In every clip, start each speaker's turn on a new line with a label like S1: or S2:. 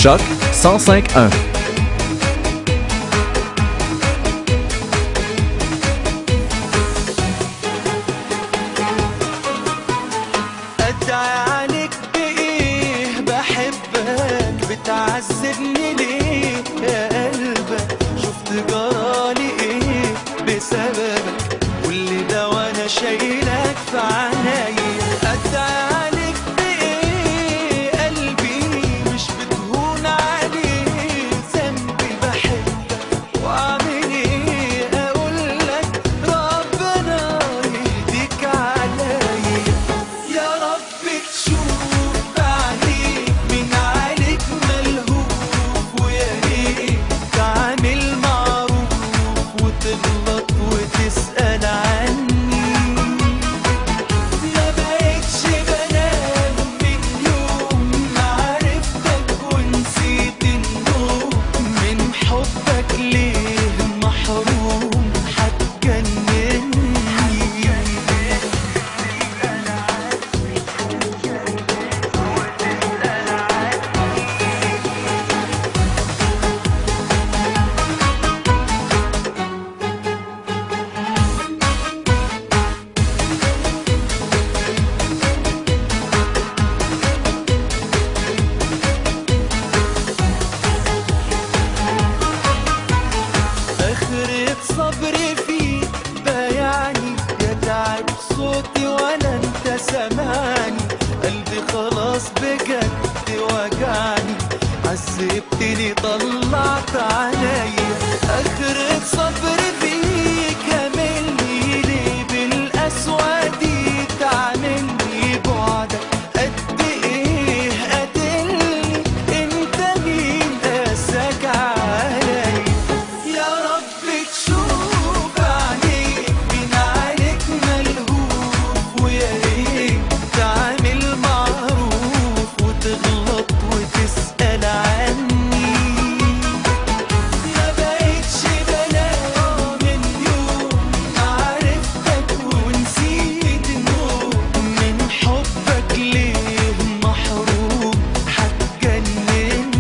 S1: Choc 105.1.
S2: بتعذبني ليه يا قلبك؟ شفت جرالي ايه بسببك؟ كل ده وانا شايلك في عنايا. ادعي عليك بايه؟ قلبي مش بتهون عليه ذنبي، بحبك واعمل ايه؟ اقولك ربنا يهديك عليا. يا رب تشوف بعينيك من عليك ملهوف، ويا ريت تعمل معروف وتغلط وتسأل عني. ما بقتش بنام من يوم ما عرفتك ونسيت النوم، من حبك ليه محروم هتجنني. آخرة صبري فيك بايعني، يا تعب صوتي ولا انت سامعني. قلبي خلاص بجد وجعني، عذبتني طلعت عليا. آخرة صبري فيك هملني ليه بالقسوة دي؟ تعملني بعدك قد ايه قاتلني؟ انت مين قاساك عليا؟ يا رب تشوف عليك من عليك ملهوف، ويا ريت تعمل معروف وتغلط وتسأل عني. ما بقتش بنام من يوم ما عرفتك ونسيت النوم، من حبك ليه محروم هتجنني.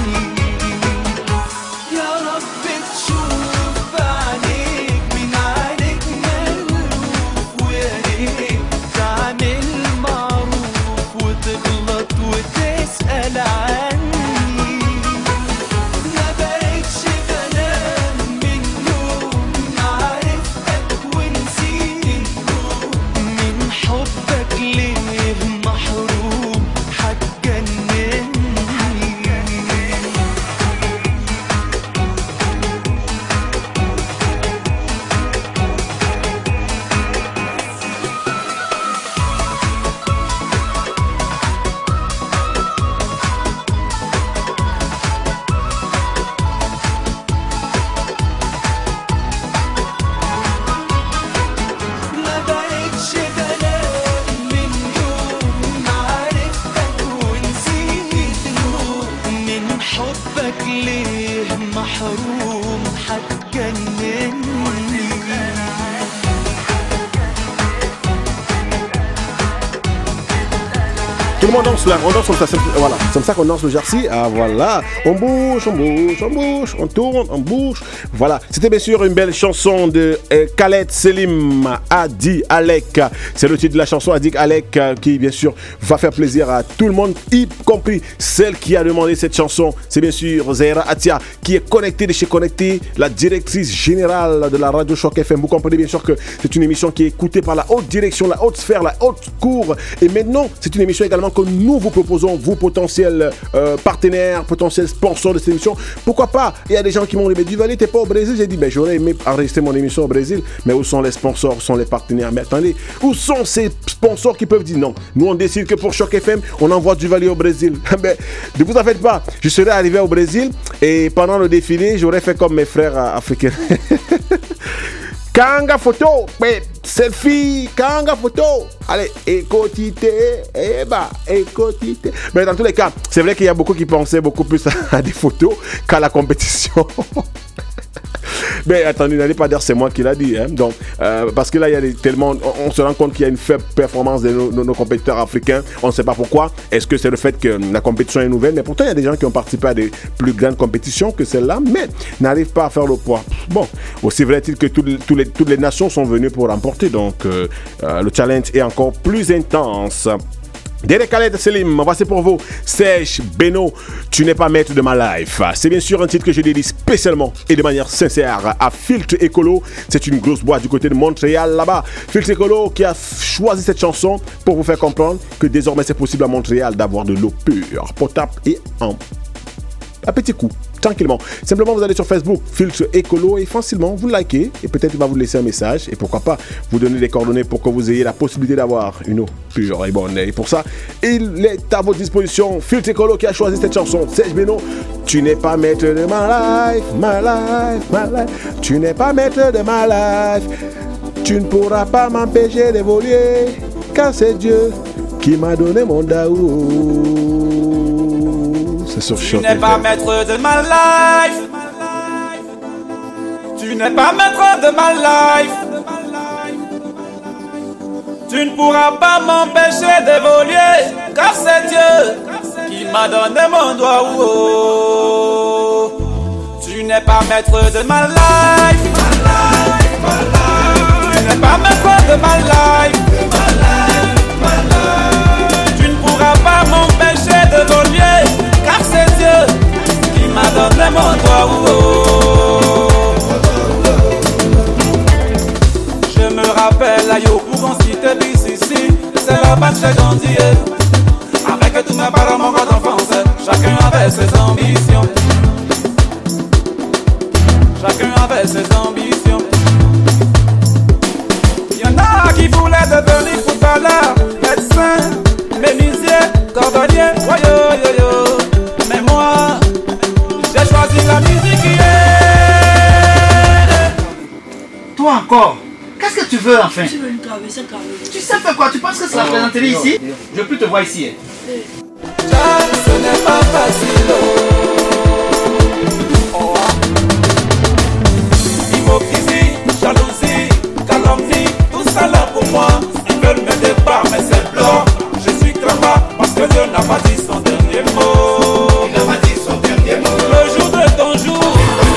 S2: يا رب تشوف عليك من عليك ملهوف، ويا ريت تعمل معروف وتغلط وتسأل عني. ما بقتش بنام من يوم ما عرفتك ونسيت النوم، من حبك ليه محروم هتجنني. ما بقتش بنام من يوم ما عرفتك ونسيت النوم، من حبك ليه محروم هتجنني.
S3: Tout le monde danse là, on danse comme ça, voilà, c'est comme ça qu'on danse le Jersey. Ah voilà, on bouge, on bouge, on bouge, on tourne, on bouge. Voilà, c'était bien sûr une belle chanson de Khaled Selim, Adi Alek. C'est le titre de la chanson, Adi Alek, qui bien sûr va faire plaisir à tout le monde, y compris celle qui a demandé cette chanson. C'est bien sûr Zahira Atia, qui est connectée de chez Connecté, la directrice générale de la radio Choc FM. Vous comprenez bien sûr que c'est une émission qui est écoutée par la haute direction, la haute sphère, la haute cour. Et maintenant, c'est une émission également que nous vous proposons, vous potentiels partenaires, potentiels sponsors de cette émission. Pourquoi pas? Il y a des gens qui m'ont dit, mais Duvalier, t'es pas au Brésil? J'ai dit, ben j'aurais aimé enregistrer mon émission au Brésil, mais où sont les sponsors, où sont les partenaires? Mais attendez, où sont ces sponsors qui peuvent dire non? Nous on décide que pour Choc FM, on envoie Duvalier au Brésil. Ben, ne vous en faites pas, je serais arrivé au Brésil et pendant le défilé, j'aurais fait comme mes frères africains. Kanga photo, selfie, kanga photo. Allez, écotité, écotité. Mais dans tous les cas, c'est vrai qu'il y a beaucoup qui pensaient beaucoup plus à des photos qu'à la compétition. Mais attendez, n'allez pas dire c'est moi qui l'a dit. Hein. Donc, parce que là, il y a tellement. On se rend compte qu'il y a une faible performance de nos compétiteurs africains. On ne sait pas pourquoi. Est-ce que c'est le fait que la compétition est nouvelle? Mais pourtant, il y a des gens qui ont participé à des plus grandes compétitions que celle-là, mais n'arrivent pas à faire le poids. Bon, aussi vrai est-il que toutes les nations sont venues pour remporter. Donc, le challenge est encore plus intense. Derek Khaled Selim, voici pour vous Serge Beno, tu n'es pas maître de ma life. C'est bien sûr un titre que je dédie spécialement et de manière sincère à Filtre Écolo. C'est une grosse boîte du côté de Montréal là-bas. Filtre Écolo qui a choisi cette chanson pour vous faire comprendre que désormais c'est possible à Montréal d'avoir de l'eau pure, potable et à petit coup. Tranquillement. Simplement, vous allez sur Facebook, Filtre Écolo, et facilement, vous likez, et peut-être il va vous laisser un message, et pourquoi pas vous donner des coordonnées pour que vous ayez la possibilité d'avoir une eau pure et bonne. Et pour ça, il est à votre disposition, Filtre Écolo qui a choisi cette chanson. Serge Beno, tu n'es pas maître de ma life, my life, my life. Tu n'es pas maître de ma life. Tu ne pourras pas m'empêcher d'évoluer, car c'est Dieu qui m'a donné mon daou.
S1: Tu n'es pas maître de ma life. Tu n'es pas maître de ma life. Tu ne pourras pas m'empêcher d'évoluer, car c'est Dieu qui m'a donné mon doigt. Tu n'es pas maître de ma life. Tu n'es pas maître de ma life. Tu ne pourras pas m'empêcher d'évoluer, car c'est Dieu qui m'a donné mon doigt. Je me rappelle à Yopougon, cité BCC, c'est là-bas que j'ai grandi. Avec tous mes parents, mon grand enfance, chacun avait ses ambitions. Chacun avait ses ambitions. Y'en a qui voulaient devenir footballeur, médecin, menuisier, cordonnier, yo yo yo. Mais moi, j'ai choisi la musique.
S4: Toi encore, qu'est-ce que tu veux enfin?
S5: Je veux une traversée.
S4: Tu sais faire quoi? Tu penses que c'est la plaisanterie ici? Je veux plus te voir ici.
S1: Ce n'est pas facile. Hypocrisie, jalousie, calomnie, tout ça là pour moi. Ils veulent me débattre, mais c'est blanc. Je suis crevard parce que Dieu n'a pas dit son dernier mot. Il n'a pas dit son dernier mot. Le jour de ton jour.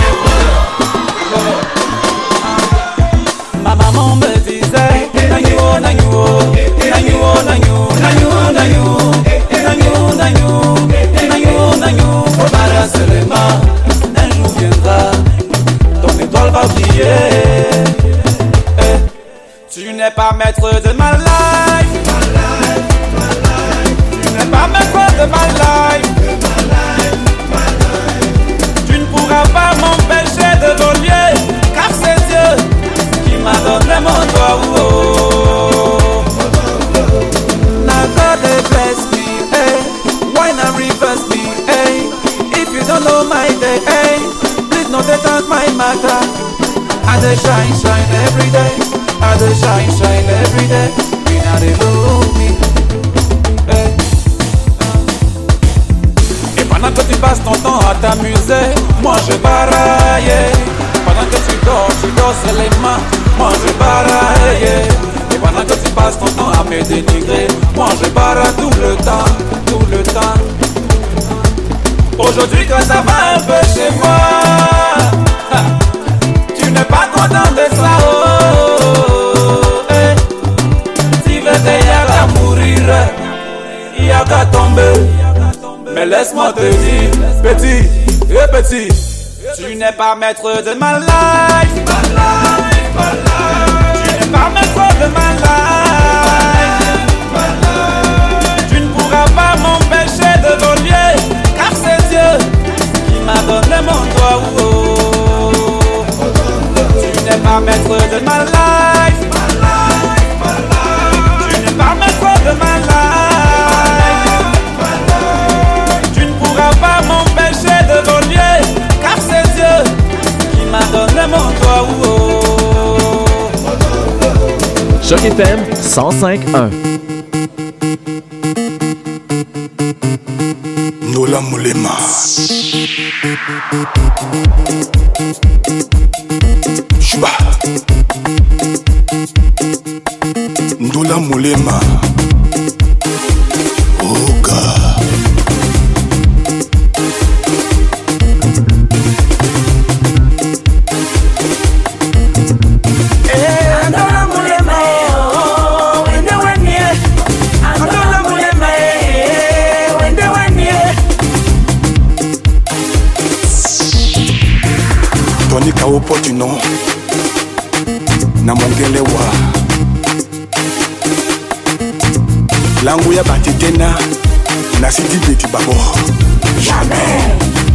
S1: Ma maman me disait Nagno, nagno, nagno, nagno, nagno, nagno, nagno, nagno, nagno. Faut balancer les mains. Un jour viendra, ton étoile va briller. Tu n'es pas maître de ma life. Tu n'es pas maître de ma life. Tu ne pourras pas m'empêcher d'évoluer, car c'est Dieu qui m'a donné mon doigt. Now God bless me, hey. Why not reverse me, hey? If you don't know my day, hey, please don't thank my matter. I dey shine, shine every day. I dey shine, shine every day. You know they love me, hey. Et pendant que tu passes ton temps à t'amuser, moi je baraille. Pendant que tu dors sur les mains, moi je baraille. Et pendant que tu passes ton temps à me dénigrer, moi je baraille tout le temps, tout le temps. Aujourd'hui que ça va un peu chez moi, tu n'es pas content de ça, oh, hey. Tu veux d'ailleurs à mourir, il y a qu'à tomber. Mais laisse-moi te dire, petit, petit, tu n'es pas maître de ma life. Tu n'es pas maître de ma life. Tu ne pourras pas m'empêcher d'évoluer, car c'est Dieu qui m'a donné mon doigt. Tu n'es pas maître de ma life. Tu n'es pas maître de ma life. Tu ne pourras pas m'empêcher d'évoluer, car c'est Dieu qui m'a donné mon doigt.
S6: Choc FM 105.1.
S7: Nos
S5: Ndola Mulema. Shuba. Ndola Mulema. Oga. Tonika opportuno na mongelewa langu ya batitena na sidi beti babo jamais.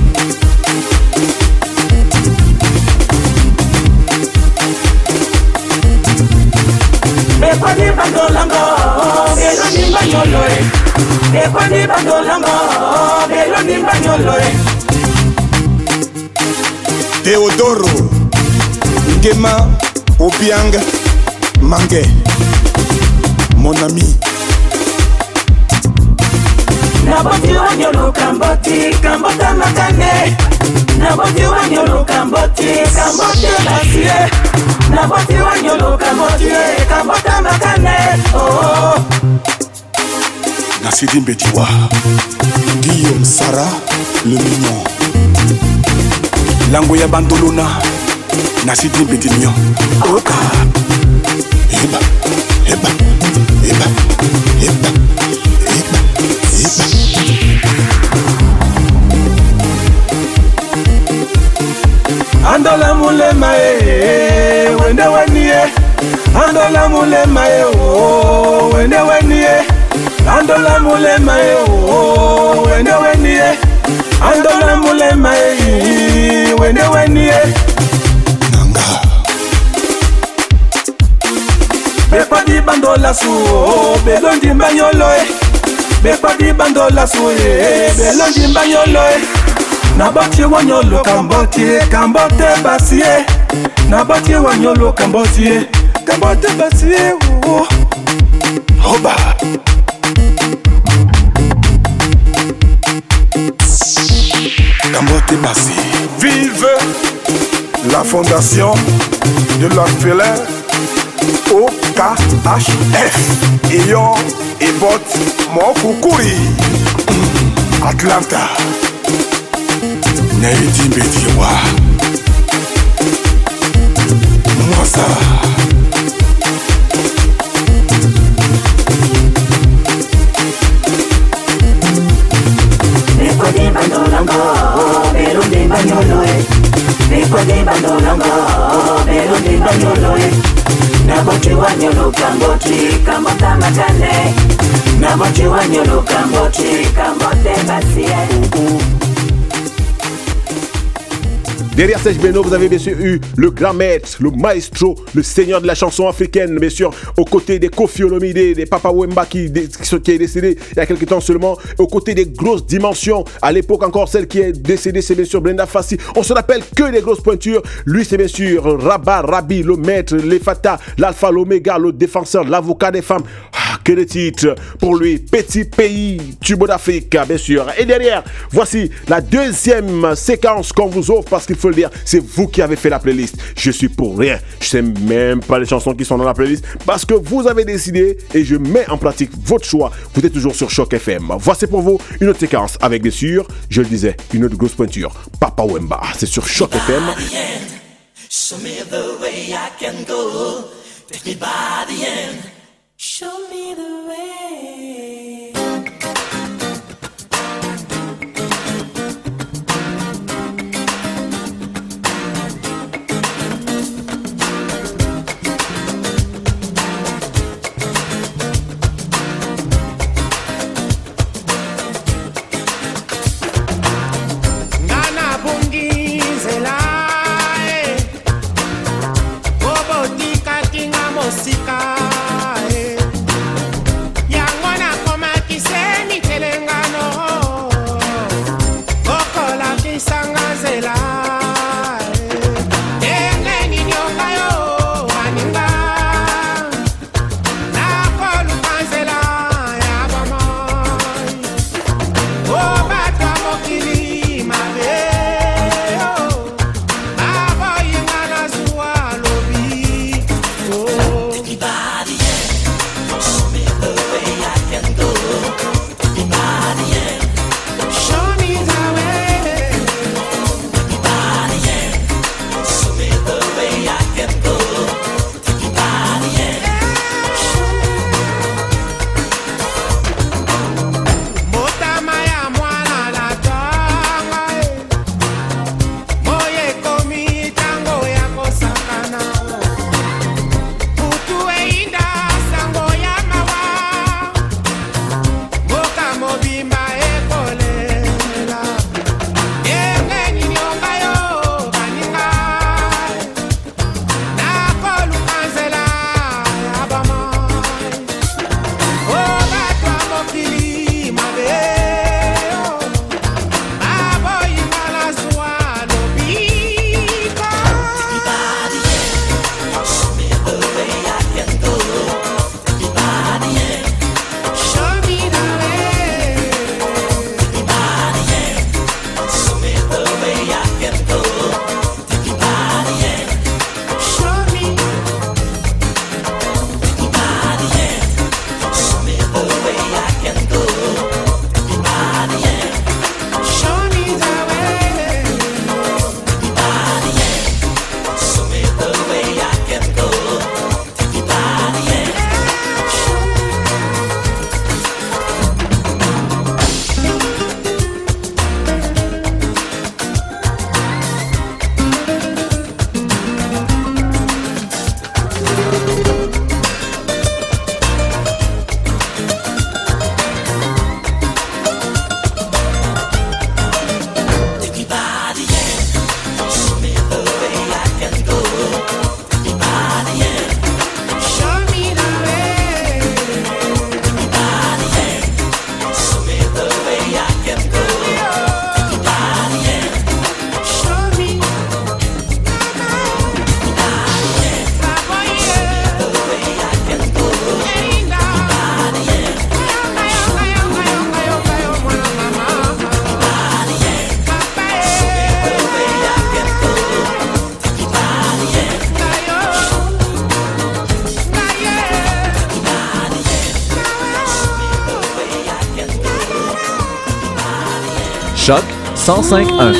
S2: Bekwani bandolango belo nimba nyoloe. Bekwani bandolango belo nimba nyoloe.
S5: Teodoro Ngema Obiang Mange, mon ami.
S2: Naboti wanyolo kamboti kambota makane. Naboti wanyolo kamboti kambote basie. Naboti wanyolo kamboti kambota makane. Oh.
S5: Nasidi Mbetiwa Guillaume Sarah le mignon. Lango ya bandolona Nasidi Mbetiwa Oka. Eba, eba, eba, eba, eba, eba.
S2: Andola mulema wende wenie. Andola mulema wende wenie. Andola mulema wende wenie. Andola mulema wende wenie.
S5: Nanga
S2: Bepadi bandola su belondi mbanyoloe. Bepadi bandola su belondi mbanyoloe. Nabati wanyolo kamboti kambote basie. Nabati wanyolo kamboti kambote basie.
S5: Oba. Kambote Bassi. Vive la fondation de l'orphelin OKHF. Eyon et Bot Mokukuri. Atlanta. Naïdi Mbetiwa. Mwasa.
S2: Bekwadi bandolango belondi mbanyoloe. Bekwadi bandolango belondi mbanyoloe. Naboti wanyolo kamboti kambota matane. Naboti wanyolo kamboti kambote basie.
S3: Derrière Serge Beno, vous avez bien sûr eu le grand maître, le maestro, le seigneur de la chanson africaine, bien sûr, aux côtés des Koffi Olomide, des Papa Wemba qui est décédé il y a quelques temps seulement, aux côtés des grosses dimensions, à l'époque encore celle qui est décédée, c'est bien sûr Brenda Fassi. On se rappelle que des grosses pointures. Lui, c'est bien sûr Rabat Rabi, le maître, les Fata, l'alpha, l'oméga, le défenseur, l'avocat des femmes. Ah, que de titres pour lui. Petit pays, tube d'Afrique, bien sûr. Et derrière, voici la deuxième séquence qu'on vous offre parce qu'il faut le dire, c'est vous qui avez fait la playlist. Je suis pour rien. Je sais même pas les chansons qui sont dans la playlist parce que vous avez décidé et je mets en pratique votre choix. Vous êtes toujours sur Choc FM. Voici pour vous une autre séquence avec, bien sûr, je le disais, une autre grosse pointure. Papa Wemba, c'est sur Choc FM.
S7: Show me the way I can go. Take me by the end. Show me the way.
S6: Choc 105.1.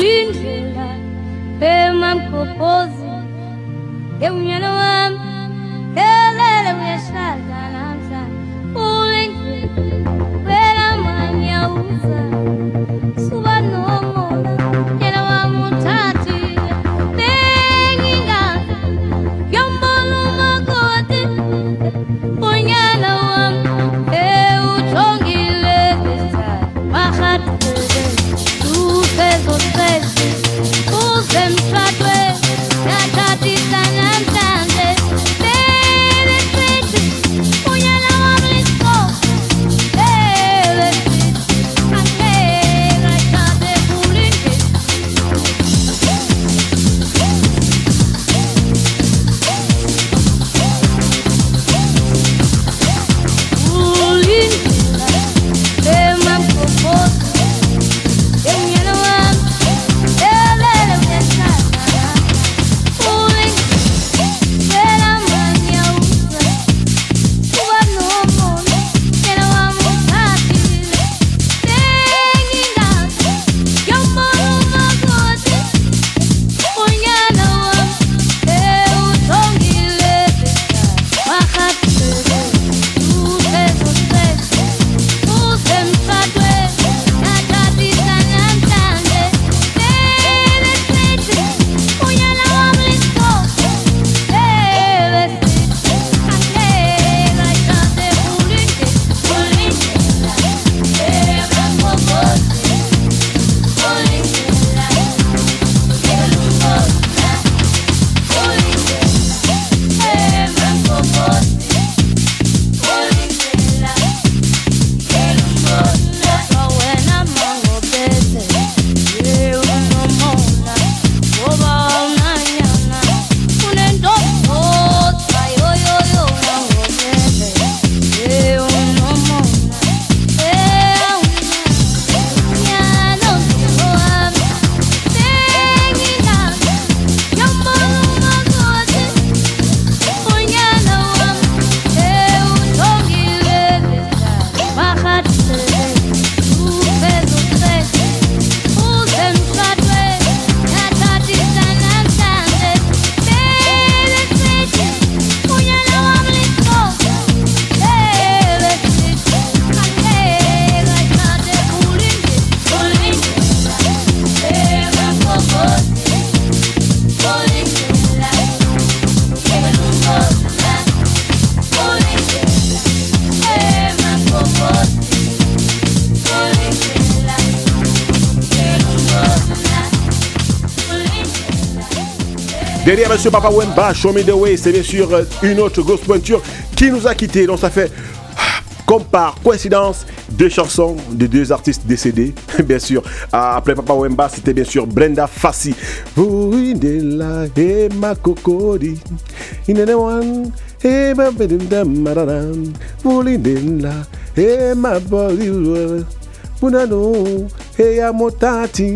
S3: Derrière Monsieur Papa Wemba, Show Me The Way, c'est bien sûr une autre grosse pointure qui nous a quittés. Donc ça fait, comme par coïncidence, deux chansons de deux artistes décédés. Bien sûr, après Papa Wemba, c'était bien sûr Brenda Fassie. Vulindela et ma cocody. Inenewan et ma bedundamararan. Vulindela et ma body. Punano et amotati.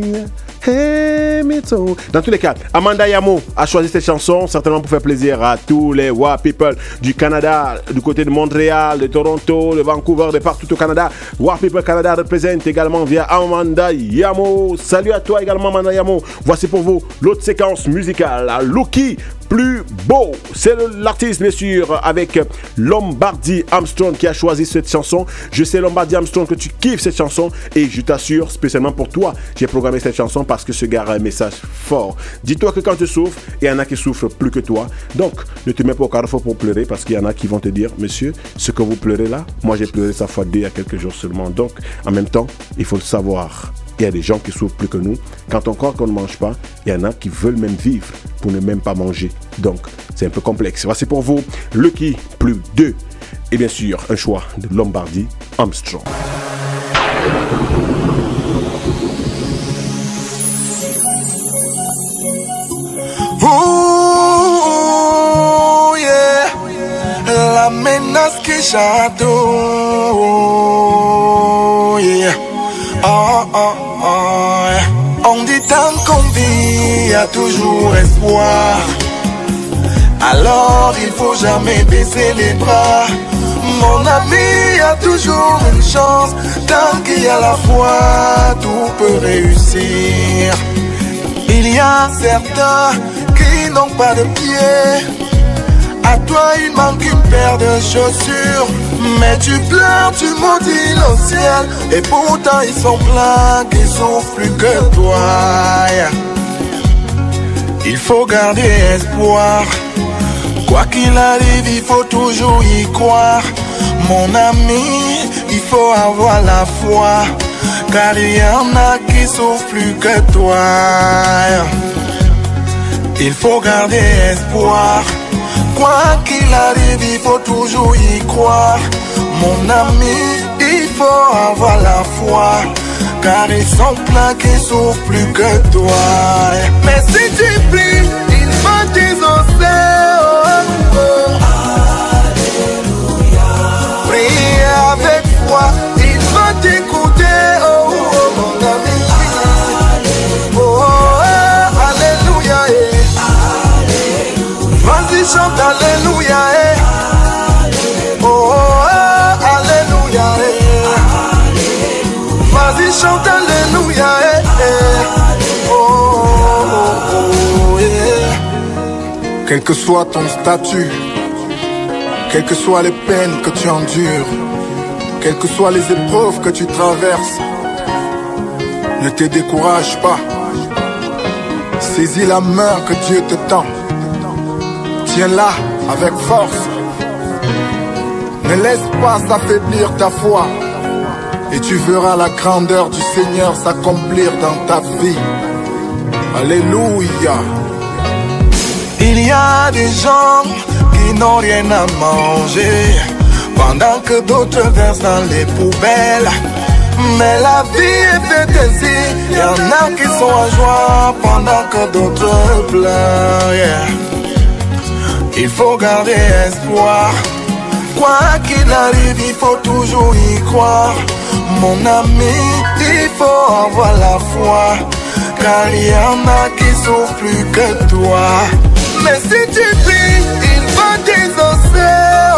S3: Dans tous les cas, Amanda Yamo a choisi cette chanson certainement pour faire plaisir à tous les Wa People du Canada, du côté de Montréal, de Toronto, de Vancouver, de partout au Canada. Wa People Canada représente également via Amanda Yamo. Salut à toi également Amanda Yamo. Voici pour vous l'autre séquence musicale, Lucky Plus Beau. C'est l'artiste bien sûr avec Lombardi Armstrong qui a choisi cette chanson. Je sais Lombardi Armstrong que tu kiffes cette chanson et je t'assure spécialement pour toi, j'ai programmé cette chanson parce que ce gars a un message fort. Dis-toi que quand tu souffres, il y en a qui souffrent plus que toi. Donc, ne te mets pas au carrefour pour pleurer parce qu'il y en a qui vont te dire, monsieur, ce que vous pleurez là, moi j'ai pleuré ça fois 2 il y a quelques jours seulement. Donc, en même temps, il faut le savoir. Il y a des gens qui souffrent plus que nous. Quand on croit qu'on ne mange pas, il y en a qui veulent même vivre pour ne même pas manger. Donc, c'est un peu complexe. Voici pour vous, Lucky Plus 2. Et bien sûr, un choix de Lombardi Armstrong.
S5: Oh yeah, la menace que j'adore. Yeah, oh oh oh. On dit tant qu'on vit, y a toujours espoir. Alors il faut jamais baisser les bras. Mon ami a toujours une chance. Tant qu'il y a la foi, tout peut réussir. Il y a certains qui n'ont pas de pieds. À toi il manque une paire de chaussures. Mais tu pleures, tu maudis le ciel. Et pourtant ils sont pleins qui souffrent plus que toi. Il faut garder espoir. Quoi qu'il arrive, il faut toujours y croire. Mon ami, il faut avoir la foi. Car il y en a qui souffrent plus que toi. Il faut garder espoir. Quoi qu'il arrive, il faut toujours y croire. Mon ami, il faut avoir la foi. Car ils sont pleins qui souffrent plus que toi. Mais si tu pries, il va t'exaucer. Alléluia. Prie avec foi, il va t'écouter. Oh, mon ami. Alléluia. Vas-y, chante Alléluia. Alléluia. Vas-y, chante Alléluia. Quel que soit ton statut, quelles que soient les peines que tu endures, quelles que soient les épreuves que tu traverses, ne te décourage pas. Saisis la main que Dieu te tend. Tiens-la avec force. Ne laisse pas s'affaiblir ta foi. Et tu verras la grandeur du Seigneur s'accomplir dans ta vie. Alléluia. Il y a des gens qui n'ont rien à manger, pendant que d'autres versent dans les poubelles. Mais la vie est faite ainsi. Il y en a qui sont en joie pendant que d'autres pleurent. Il faut garder espoir. Quoi qu'il arrive, il faut toujours y croire. Mon ami, il faut avoir la foi. Car il y en a qui souffrent plus que toi. Mais si tu pries, il va t'exaucer.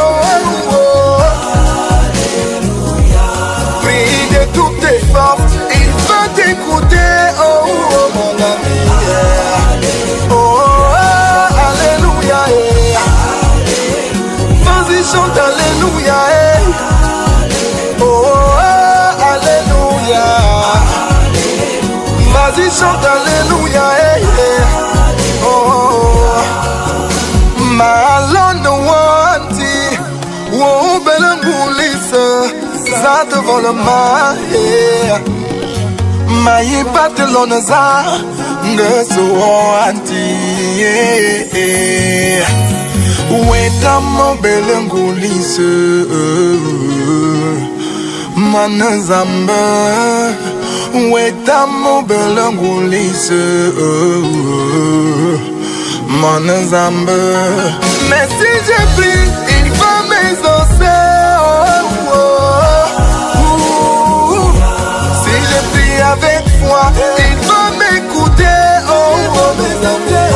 S5: Alléluia. Prie de toutes tes forces, il va t'écouter. Mon ami. Alléluia. Vas-y, chante Alléluia. Alléluia. Vas-y, chante Alléluia. Malone wanti, wo belangulisa, zata volama. Mayi batelona za, ngeso wanti. Weta mo belangulisa, manazamba. Weta mo belangulisa, manazamba. Mais si je prie, il va m'exaucer. Si je prie avec foi, il va m'écouter. Mes amis.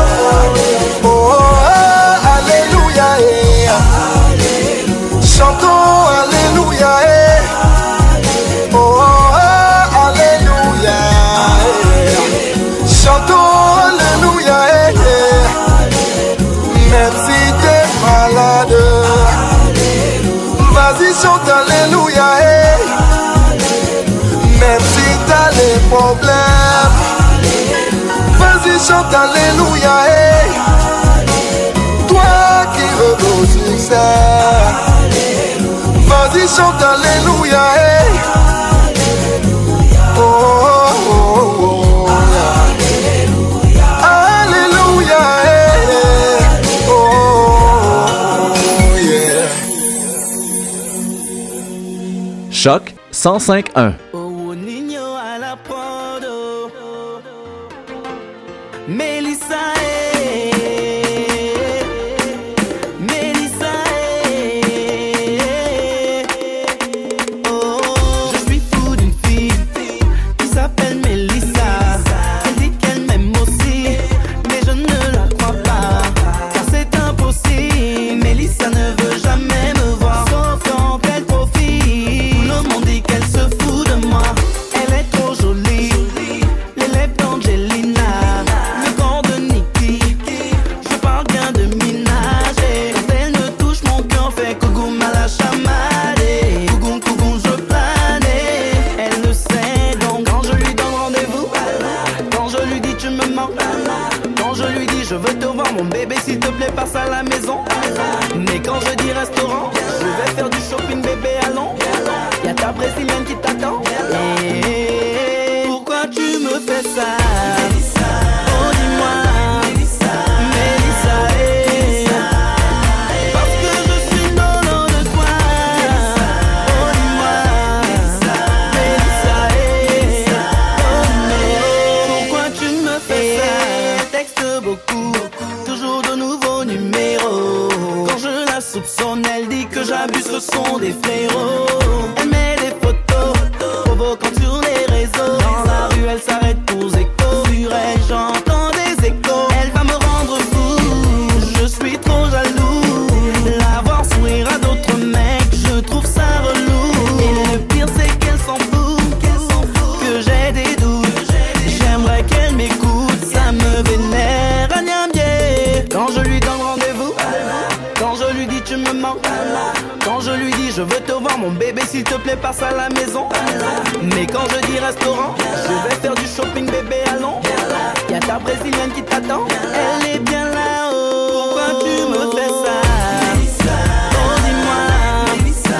S5: Alléluia. Chantons Alléluia. Alléluia. Chantons Alléluia. Même si t'es malade, vas-y chante Alléluia. Même si t'as les problèmes, vas-y chante Alléluia. Toi qui veux au succès, vas-y chante Alléluia.
S6: Choc 105.1.
S7: Oh, niño a la podo. Melissa, Melissa, oh, je suis fou d'une fille qui s'appelle Melissa. Elle dit qu'elle m'aime aussi, mais je ne la crois pas, car c'est impossible. Melissa ne veut jamais me voir sauf
S8: lui dis tu me manques, quand je lui dis je veux te voir mon bébé s'il te plaît passe à la maison. Mais quand je dis restaurant, je vais faire du shopping bébé allons. Y'a ta brésilienne qui t'attend. Et pourquoi tu me fais ça? Oh dis-moi Mélissa, parce que je suis dolo de toi. Oh dis-moi Mélissa, pourquoi tu me fais ça? Texte beaucoup, toujours de nouveaux numéros. Quand je la soupçonne, elle dit que j'abuse, ce sont des fléaux. Elle met des photos provocantes sur les réseaux. Dans la rue, elle s'arrête pour écho. Sur elle, j'entends des échos. Elle va me rendre fou, je suis trop jaloux. La voir sourire à d'autres mecs, je trouve ça relou. Et le pire, c'est qu'elle s'en fout, que j'ai des doutes. J'aimerais qu'elle m'écoute, ça me vénère. Agnambier, quand je lui donne rendez-vous, quand je lui dis tu me manques, quand je lui dis je veux te voir mon bébé s'il te plaît passe à la maison. Mais quand je dis restaurant, je vais faire du shopping bébé allons. Y'a ta brésilienne qui t'attend, elle est bien là-haut. Pourquoi tu me fais ça? Oh dis-moi Mélissa,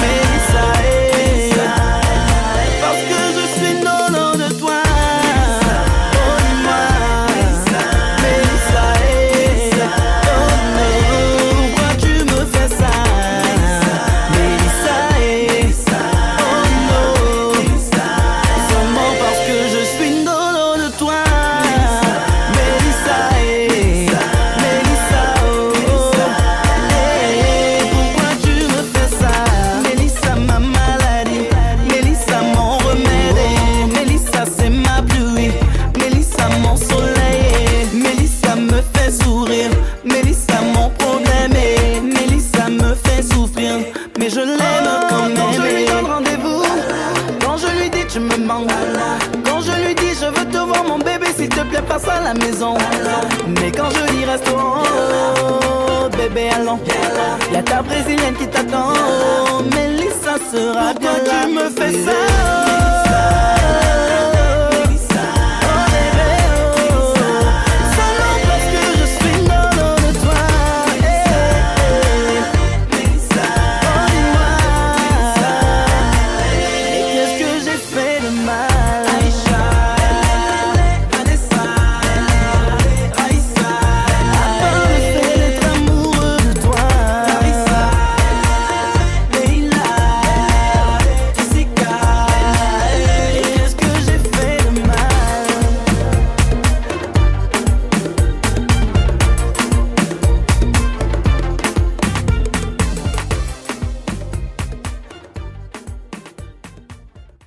S8: parce que je suis dolo de toi. Oh dis-moi Mélissa, pourquoi tu me fais ça? Mélissa, oh non, seulement parce que je suis dolo de toi. Mélissa, oh, pourquoi tu me fais ça? Mélissa, ma maladie, Mélissa, mon remède, Mélissa, c'est ma pluie, Mélissa, mon soleil, Mélissa me fait sourire, Mélissa, mon problème, Mélissa me fait souffrir, mais je l'aime quand même. Quand je lui donne rendez-vous, quand je lui dis tu me manques, quand je lui dis je veux te voir mon bébé s'il te plaît passe à la maison. Mais quand je dis restaurant, bébé allons, y'a ta brésilienne qui t'attend. Mélissa sera bien là. Pourquoi tu me fais ça?